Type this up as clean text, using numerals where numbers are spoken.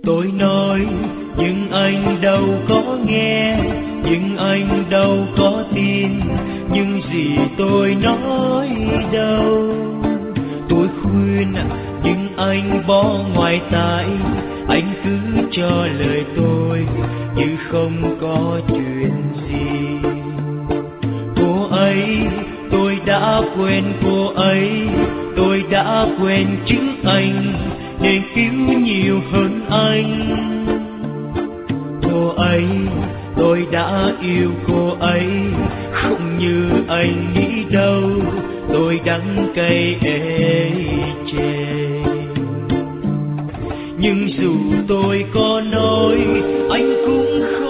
Tôi nói nhưng anh đâu có nghe, nhưng anh đâu có tin những gì tôi nói đâu. Tôi khuyên nhưng anh bỏ ngoài tai, anh cứ cho lời tôi như không có chuyện gì. Cô ấy, tôi đã quên cô ấy, tôi đã quên chính anh nên yêu nhiều hơn anh. Cô ấy, tôi đã yêu cô ấy không như anh nghĩ đâu, tôi đắng cay ê chề. Nhưng dù tôi có nói anh cũng không